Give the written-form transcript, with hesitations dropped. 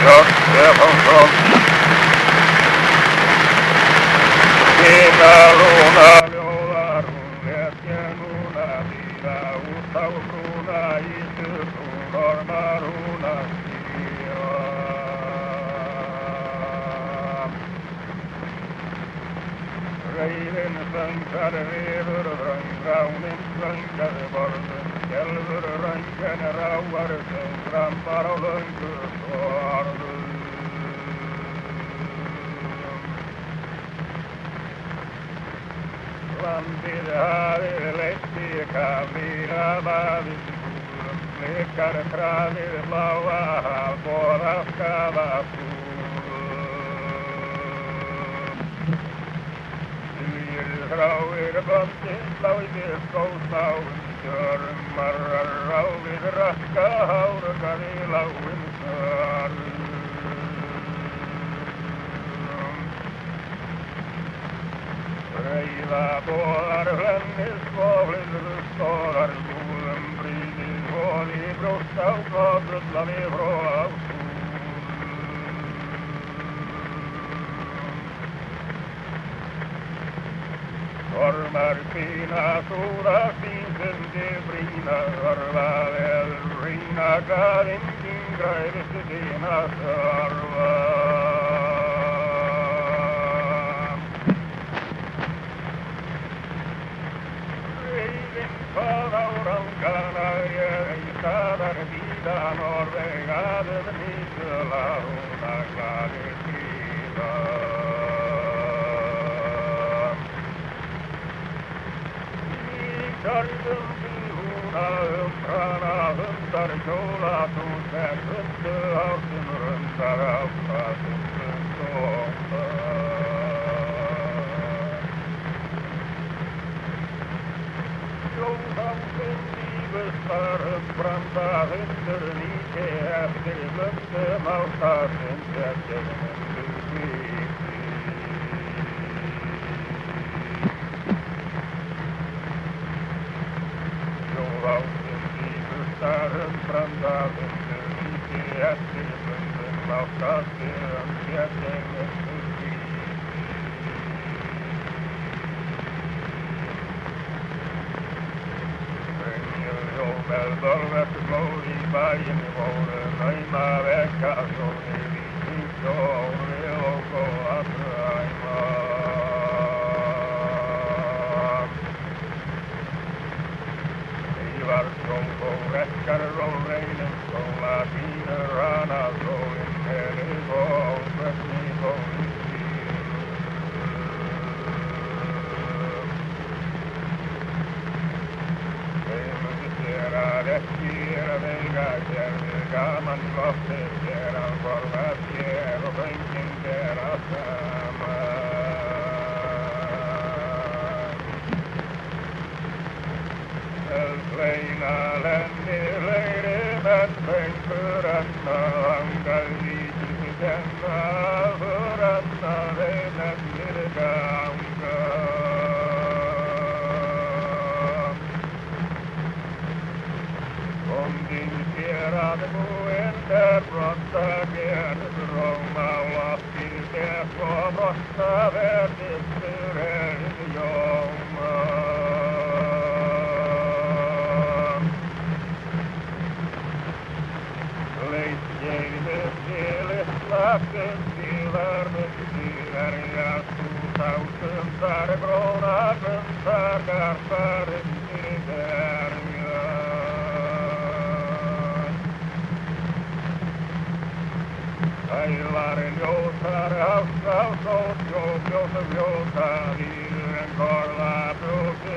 Stefánsson. Þína lúna ljóðar hún lét ég núna líða út á brúna í stuttum ormar hún að stíga. Reiðin söngar viður þröngránin slöngaði borðum skelfur röngen ráar sem trampar á löngu skorðum. Landið hafið leitt í kaflíra baðið skúlum, blikar krafið bláa haf, boða skafa skúlum. Dugir þráir böndin, bláðir skósmáum, sjörum marrar ráfið rakka hárgaði lágum sörum. Reiða boðar hlennis, skófliður stóðar skúlum, bríðið hóð í brjóst á kodrullaði frá á skúlum. Ormar fína súra fínsundi brína, örfa veður rína, gaðingin græðist dýna sörfa. Hvað á rangana ég í staðar víða, Norvegaður nýsula hún að glaði gríða. Í garðum til hún að umprana hundar kjóla, þú sem hundu ásum rundar á hvað stóta. Ljóðáttinn lífustar branda hundur níki eftir blöndum á staðinn setjum hundur kvíti. Ljóðáttinn lífustar branda hundur níki eftir blöndum á staðinn setjum hundur kvíti. Með bölvertu blóð í bæinn voru nauma vekka sjónir í tíkjóri og góða drauma. Því var skóng og rekkar rólreinum, skóla bínur hana sólinn helið og hvernig bólinn skýr. Að ekki að veiga gerðir gaman loftið sér að borða sér og fenginn bera saman. Sveina lenni leiri menn fengur enna hangað víkið kenna för enna þeim ennir ganga. Að búinn brotta gerð róma loftið svo brotta verðistur jóma. Leit ég til slagtum stílar myndi verjast út á stundar gróna stundar garpar undir verja. Ævarinn ljósar ást á sót, ljósum ljósa líður en korða brúk